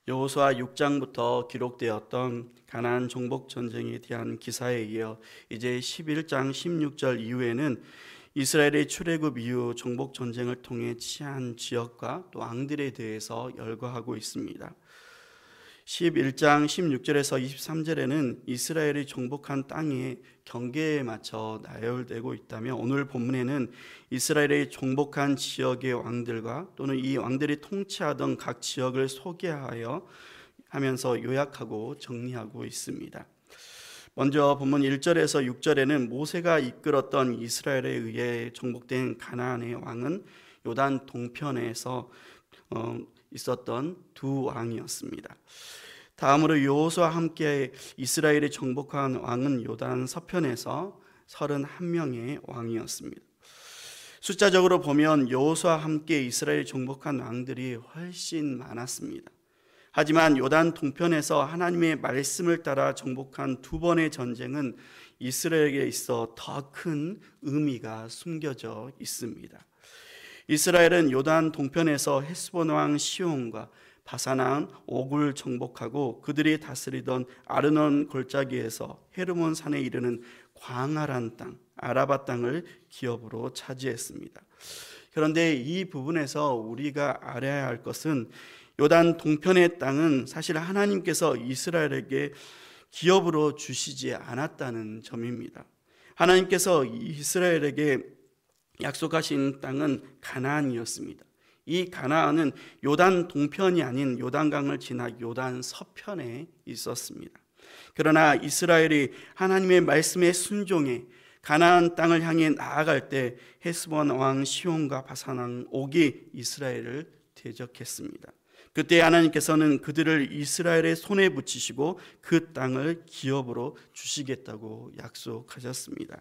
여호수아 6장부터 기록되었던 가나안 정복 전쟁에 대한 기사에 이어 이제 11장 16절 이후에는 이스라엘의 출애굽 이후 정복 전쟁을 통해 취한 지역과 또 왕들에 대해서 열거하고 있습니다. 11장 16절에서 23절에는 이스라엘이 정복한 땅의 경계에 맞춰 나열되고 있다며, 오늘 본문에는 이스라엘의 정복한 지역의 왕들과 또는 이 왕들이 통치하던 각 지역을 소개하여 하면서 요약하고 정리하고 있습니다. 먼저 본문 1절에서 6절에는 모세가 이끌었던 이스라엘에 의해 정복된 가나안의 왕은 요단 동편에서 있었던 두 왕이었습니다. 다음으로 여호수아와 함께 이스라엘이 정복한 왕은 요단 서편에서 31명의 왕이었습니다. 숫자적으로 보면 여호수아와 함께 이스라엘이 정복한 왕들이 훨씬 많았습니다. 하지만 요단 동편에서 하나님의 말씀을 따라 정복한 두 번의 전쟁은 이스라엘에게 있어 더 큰 의미가 숨겨져 있습니다. 이스라엘은 요단 동편에서 헤스본 왕 시온과 바산 왕 옥을 정복하고 그들이 다스리던 아르논 골짜기에서 헤르몬 산에 이르는 광활한 땅, 아라바 땅을 기업으로 차지했습니다. 그런데 이 부분에서 우리가 알아야 할 것은 요단 동편의 땅은 사실 하나님께서 이스라엘에게 기업으로 주시지 않았다는 점입니다. 하나님께서 이스라엘에게 약속하신 땅은 가나안이었습니다. 이 가나안은 요단 동편이 아닌 요단강을 지나 요단 서편에 있었습니다. 그러나 이스라엘이 하나님의 말씀에 순종해 가나안 땅을 향해 나아갈 때 헤스본 왕 시온과 바산 왕 옥이 이스라엘을 대적했습니다. 그때 하나님께서는 그들을 이스라엘의 손에 붙이시고 그 땅을 기업으로 주시겠다고 약속하셨습니다.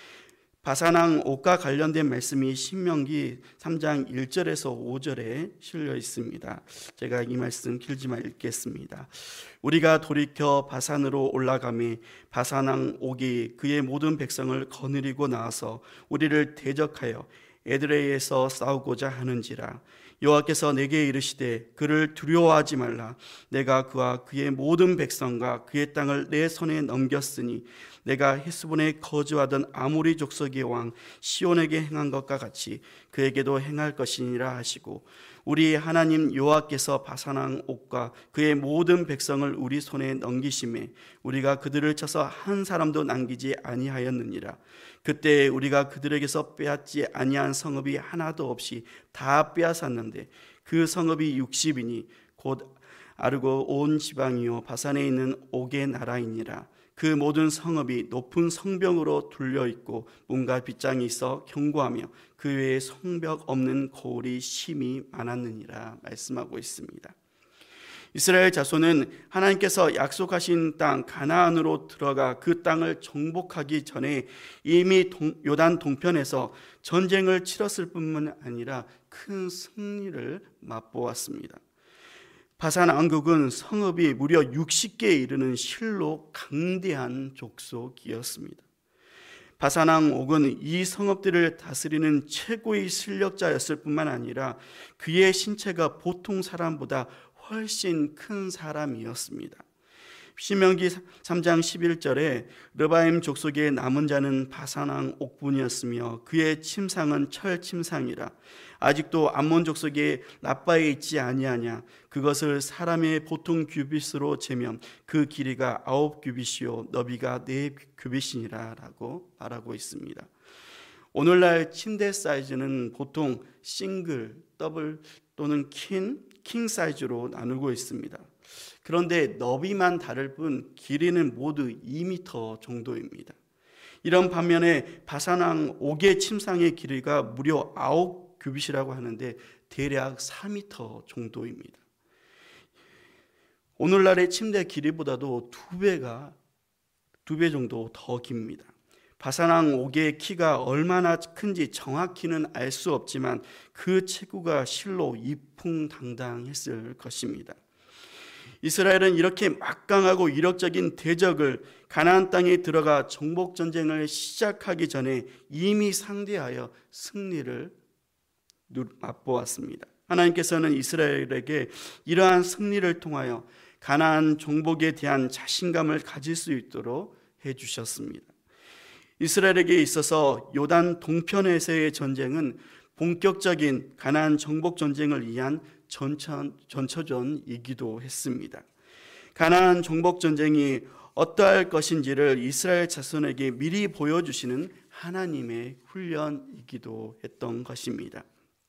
바산 왕 옥과 관련된 말씀이 신명기 3장 1절에서 5절에 실려 있습니다. 제가 이 말씀 길지만 읽겠습니다. 우리가 돌이켜 바산으로 올라가매 바산 왕 옥이 그의 모든 백성을 거느리고 나와서 우리를 대적하여 에드레이에서 싸우고자 하는지라. 여호와께서 내게 이르시되 그를 두려워하지 말라. 내가 그와 그의 모든 백성과 그의 땅을 내 손에 넘겼으니 내가 헤스본에 거주하던 아모리 족속의 왕 시온에게 행한 것과 같이 그에게도 행할 것이니라 하시고, 우리 하나님 여호와께서 바산 왕 옥과 그의 모든 백성을 우리 손에 넘기심에 우리가 그들을 쳐서 한 사람도 남기지 아니하였느니라. 그때 우리가 그들에게서 빼앗지 아니한 성읍이 하나도 없이 다 빼앗았는데 그 성읍이 60이니 곧 아르고 온 지방이요 바산에 있는 옥의 나라이니라. 그 모든 성읍이 높은 성벽으로 둘려있고 문과 빗장이 있어 견고하며 그 외에 성벽 없는 고을이 심히 많았느니라 말씀하고 있습니다. 이스라엘 자손은 하나님께서 약속하신 땅 가나안으로 들어가 그 땅을 정복하기 전에 이미 요단 동편에서 전쟁을 치렀을 뿐만 아니라 큰 승리를 맛보았습니다. 바산 왕국은 성읍이 무려 60개에 이르는 실로 강대한 족속이었습니다. 바산 왕 옥은 이 성읍들을 다스리는 최고의 실력자였을 뿐만 아니라 그의 신체가 보통 사람보다 훨씬 큰 사람이었습니다. 신명기 3장 11절에 르바임 족속의 남은 자는 바산 왕 옥분이었으며 그의 침상은 철 침상이라. 아직도 암몬 족속의 라빠에 있지 아니하냐. 그것을 사람의 보통 규빗으로 재면 그 길이가 9규빗이요 너비가 4규빗이니라 라고 말하고 있습니다. 오늘날 침대 사이즈는 보통 싱글, 더블 또는 킹 사이즈로 나누고 있습니다. 그런데 너비만 다를 뿐 길이는 모두 2m 정도입니다. 이런 반면에 바산 왕 옥의 침상의 길이가 무려 9규빗이라고 하는데 대략 4m 정도입니다. 오늘날의 침대 길이보다도 2배 정도 더 깁니다. 바산 왕 옥의 키가 얼마나 큰지 정확히는 알 수 없지만 그 체구가 실로 이풍당당했을 것입니다. 이스라엘은 이렇게 막강하고 이력적인 대적을 가나안 땅에 들어가 정복 전쟁을 시작하기 전에 이미 상대하여 승리를 맛보았습니다. 하나님께서는 이스라엘에게 이러한 승리를 통하여 가나안 정복에 대한 자신감을 가질 수 있도록 해주셨습니다. 이스라엘에게 있어서 요단 동편에서의 전쟁은 본격적인 가나안 정복 전쟁을 위한 전초전이기도 했습니다. 가나안 정복 전쟁이 어떠할 것인지를 이스라엘 자손에게 미리 보여주시는 하나님의 훈련이기도 했던 것입니다.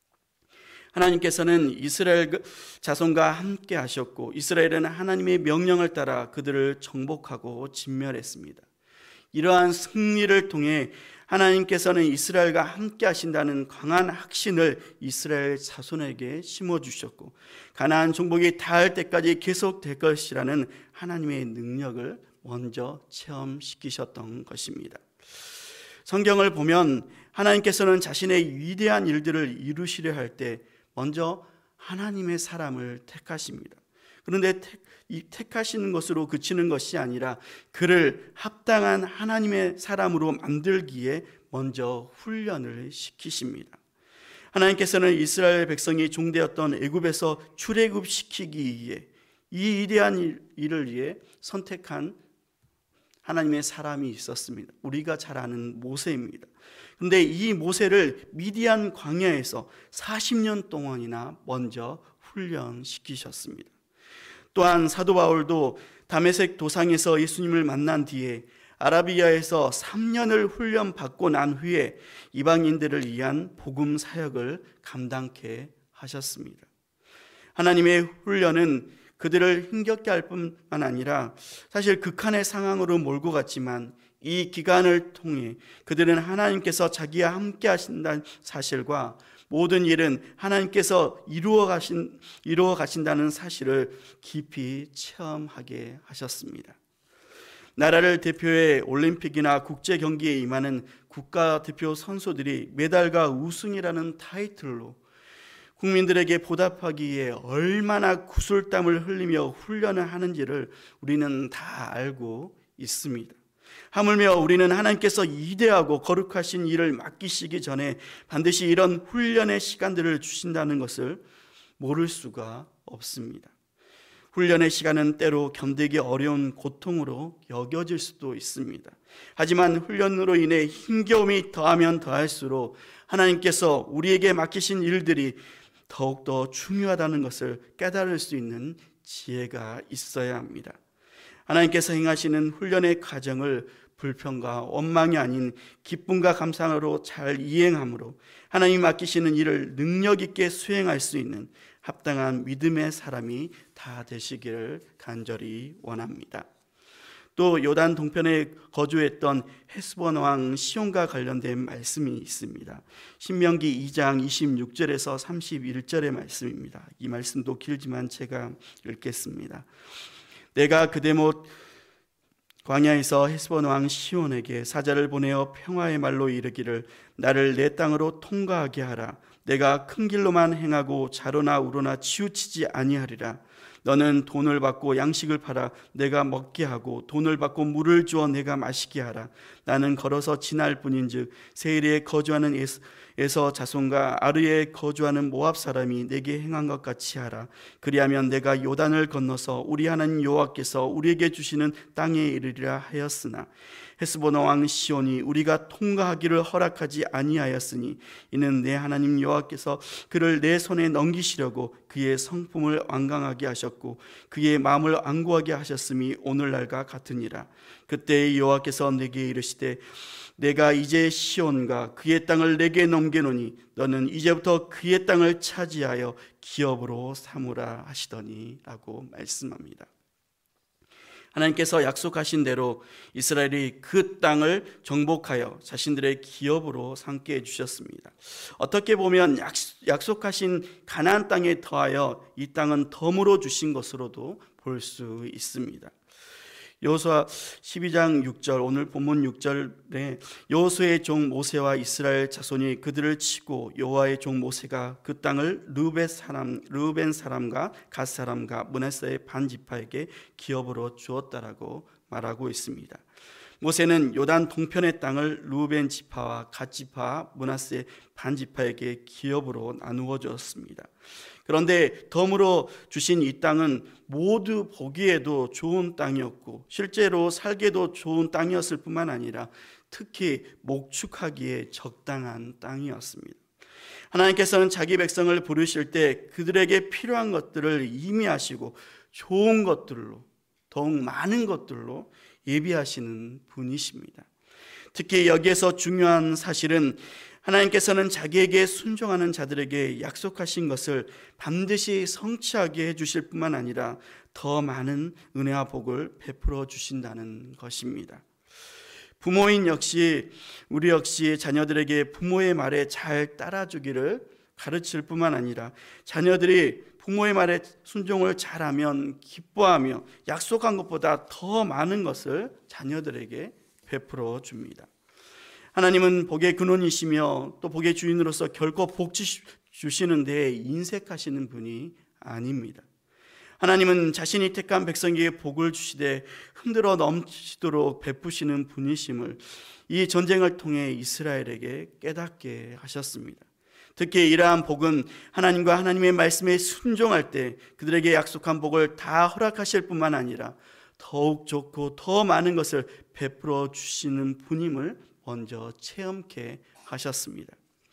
하나님께서는 이스라엘 자손과 함께 하셨고 이스라엘은 하나님의 명령을 따라 그들을 정복하고 진멸했습니다. 이러한 승리를 통해 하나님께서는 이스라엘과 함께 하신다는 강한 확신을 이스라엘 자손에게 심어주셨고 가나안 정복이 닿을 때까지 계속될 것이라는 하나님의 능력을 먼저 체험시키셨던 것입니다. 성경을 보면 하나님께서는 자신의 위대한 일들을 이루시려 할 때 먼저 하나님의 사람을 택하십니다. 그런데 이 택하시는 것으로 그치는 것이 아니라 그를 합당한 하나님의 사람으로 만들기에 먼저 훈련을 시키십니다. 하나님께서는 이스라엘 백성이 종되었던 애굽에서 출애굽시키기 위해 이 위대한 일을 위해 선택한 하나님의 사람이 있었습니다. 우리가 잘 아는 모세입니다. 그런데 이 모세를 미디안 광야에서 40년 동안이나 먼저 훈련시키셨습니다. 또한 사도 바울도 다메섹 도상에서 예수님을 만난 뒤에 아라비아에서 3년을 훈련받고 난 후에 이방인들을 위한 복음 사역을 감당케 하셨습니다. 하나님의 훈련은 그들을 힘겹게 할 뿐만 아니라 사실 극한의 상황으로 몰고 갔지만 이 기간을 통해 그들은 하나님께서 자기와 함께 하신다는 사실과 모든 일은 하나님께서 이루어 가신다는 사실을 깊이 체험하게 하셨습니다. 나라를 대표해 올림픽이나 국제 경기에 임하는 국가대표 선수들이 메달과 우승이라는 타이틀로 국민들에게 보답하기 위해 얼마나 구슬땀을 흘리며 훈련을 하는지를 우리는 다 알고 있습니다. 하물며 우리는 하나님께서 이대하고 거룩하신 일을 맡기시기 전에 반드시 이런 훈련의 시간들을 주신다는 것을 모를 수가 없습니다. 훈련의 시간은 때로 견디기 어려운 고통으로 여겨질 수도 있습니다. 하지만 훈련으로 인해 힘겨움이 더하면 더할수록 하나님께서 우리에게 맡기신 일들이 더욱더 중요하다는 것을 깨달을 수 있는 지혜가 있어야 합니다. 하나님께서 행하시는 훈련의 과정을 불평과 원망이 아닌 기쁨과 감사로 잘 이행함으로 하나님 맡기시는 일을 능력 있게 수행할 수 있는 합당한 믿음의 사람이 다 되시기를 간절히 원합니다. 또 요단 동편에 거주했던 헤스본 왕 시온과 관련된 말씀이 있습니다. 신명기 2장 26절에서 31절의 말씀입니다. 이 말씀도 길지만 제가 읽겠습니다. 내가 그대못 광야에서 헤스본 왕 시온에게 사자를 보내어 평화의 말로 이르기를 나를 내 땅으로 통과하게 하라. 내가 큰 길로만 행하고 좌로나 우로나 치우치지 아니하리라. 너는 돈을 받고 양식을 팔아 내가 먹게 하고 돈을 받고 물을 주어 내가 마시게 하라. 나는 걸어서 지날 뿐인즉 세일에 거주하는 에서 자손과 아르에 거주하는 모압 사람이 내게 행한 것 같이 하라. 그리하면 내가 요단을 건너서 우리 하나님 여호와께서 우리에게 주시는 땅에 이르리라 하였으나 헤스본 왕 시온이 우리가 통과하기를 허락하지 아니하였으니 이는 내 하나님 여호와께서 그를 내 손에 넘기시려고 그의 성품을 완강하게 하셨고 그의 마음을 완고하게 하셨음이 오늘날과 같으니라. 그때 여호와께서 내게 이르시되 내가 이제 시온과 그의 땅을 내게 넘겨노니 너는 이제부터 그의 땅을 차지하여 기업으로 삼으라 하시더니 라고 말씀합니다. 하나님께서 약속하신 대로 이스라엘이 그 땅을 정복하여 자신들의 기업으로 삼게 해주셨습니다. 어떻게 보면 약속하신 가나안 땅에 더하여 이 땅은 덤으로 주신 것으로도 볼 수 있습니다. 여호수아 12장 6절 오늘 본문 6절에 여호수아의 종 모세와 이스라엘 자손이 그들을 치고 여호와의 종 모세가 그 땅을 르우벤 사람과 갓 사람과 므낫세의 반 지파에게 기업으로 주었다라고 말하고 있습니다. 모세는 요단 동편의 땅을 루벤 지파와 갓 지파, 므낫세 반 지파에게 기업으로 나누어 주었습니다. 그런데 덤으로 주신 이 땅은 모두 보기에도 좋은 땅이었고 실제로 살기도 좋은 땅이었을 뿐만 아니라 특히 목축하기에 적당한 땅이었습니다. 하나님께서는 자기 백성을 부르실 때 그들에게 필요한 것들을 이미 아시고 좋은 것들로, 더욱 많은 것들로 예비하시는 분이십니다. 특히 여기에서 중요한 사실은 하나님께서는 자기에게 순종하는 자들에게 약속하신 것을 반드시 성취하게 해주실 뿐만 아니라 더 많은 은혜와 복을 베풀어 주신다는 것입니다. 부모인 역시 우리 역시 자녀들에게 부모의 말에 잘 따라주기를 가르칠 뿐만 아니라 자녀들이 부모의 말에 순종을 잘하면 기뻐하며 약속한 것보다 더 많은 것을 자녀들에게 베풀어 줍니다. 하나님은 복의 근원이시며 또 복의 주인으로서 결코 복 주시는 데에 인색하시는 분이 아닙니다. 하나님은 자신이 택한 백성에게 복을 주시되 흔들어 넘치도록 베푸시는 분이심을 이 전쟁을 통해 이스라엘에게 깨닫게 하셨습니다. 특히 이러한 복은 하나님과 하나님의 말씀에 순종할 때 그들에게 약속한 복을 다 허락하실 뿐만 아니라 더욱 좋고 더 많은 것을 베풀어 주시는 분임을 먼저 체험케 하셨습니다.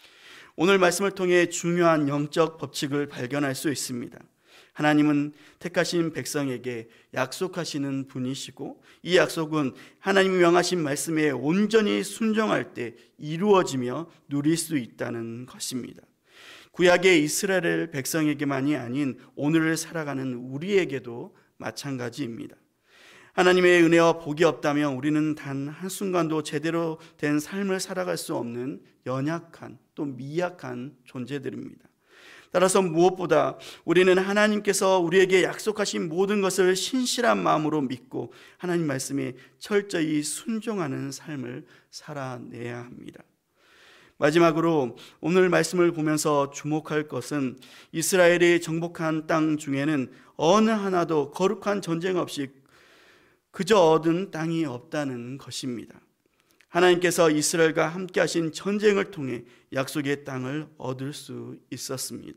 오늘 말씀을 통해 중요한 영적 법칙을 발견할 수 있습니다. 하나님은 택하신 백성에게 약속하시는 분이시고 이 약속은 하나님이 명하신 말씀에 온전히 순종할 때 이루어지며 누릴 수 있다는 것입니다. 구약의 이스라엘 백성에게만이 아닌 오늘을 살아가는 우리에게도 마찬가지입니다. 하나님의 은혜와 복이 없다면 우리는 단 한순간도 제대로 된 삶을 살아갈 수 없는 연약한 또 미약한 존재들입니다. 따라서 무엇보다 우리는 하나님께서 우리에게 약속하신 모든 것을 신실한 마음으로 믿고 하나님 말씀에 철저히 순종하는 삶을 살아내야 합니다. 마지막으로 오늘 말씀을 보면서 주목할 것은 이스라엘이 정복한 땅 중에는 어느 하나도 거룩한 전쟁 없이 그저 얻은 땅이 없다는 것입니다. 하나님께서 이스라엘과 함께 하신 전쟁을 통해 약속의 땅을 얻을 수 있었습니다.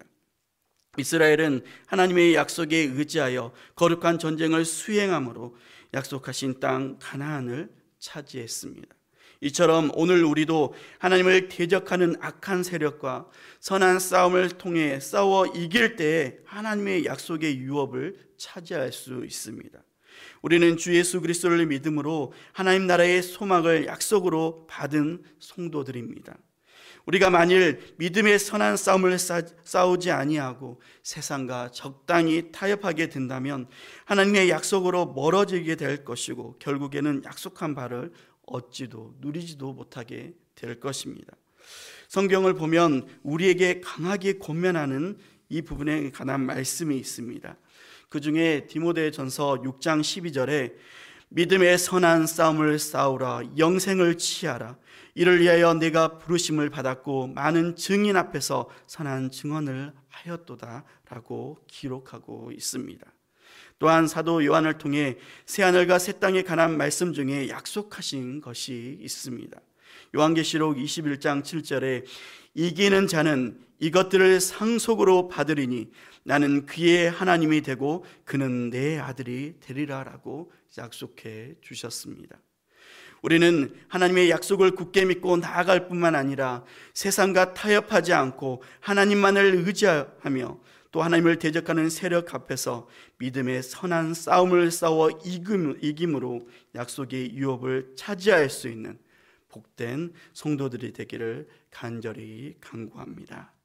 이스라엘은 하나님의 약속에 의지하여 거룩한 전쟁을 수행함으로 약속하신 땅 가나안을 차지했습니다. 이처럼 오늘 우리도 하나님을 대적하는 악한 세력과 선한 싸움을 통해 싸워 이길 때에 하나님의 약속의 유업을 차지할 수 있습니다. 우리는 주 예수 그리스도를 믿음으로 하나님 나라의 소망을 약속으로 받은 성도들입니다. 우리가 만일 믿음의 선한 싸움을 싸우지 아니하고 세상과 적당히 타협하게 된다면 하나님의 약속으로 멀어지게 될 것이고 결국에는 약속한 바를 얻지도 누리지도 못하게 될 것입니다. 성경을 보면 우리에게 강하게 권면하는 이 부분에 관한 말씀이 있습니다. 그 중에 디모데전서 6장 12절에 믿음의 선한 싸움을 싸우라, 영생을 취하라. 이를 위하여 내가 부르심을 받았고 많은 증인 앞에서 선한 증언을 하였도다 라고 기록하고 있습니다. 또한 사도 요한을 통해 새하늘과 새 땅에 관한 말씀 중에 약속하신 것이 있습니다. 요한계시록 21장 7절에 이기는 자는 이것들을 상속으로 받으리니 나는 그의 하나님이 되고 그는 내 아들이 되리라 라고 약속해 주셨습니다. 우리는 하나님의 약속을 굳게 믿고 나아갈 뿐만 아니라 세상과 타협하지 않고 하나님만을 의지하며 또 하나님을 대적하는 세력 앞에서 믿음의 선한 싸움을 싸워 이김으로 약속의 유업을 차지할 수 있는 복된 성도들이 되기를 간절히 간구합니다.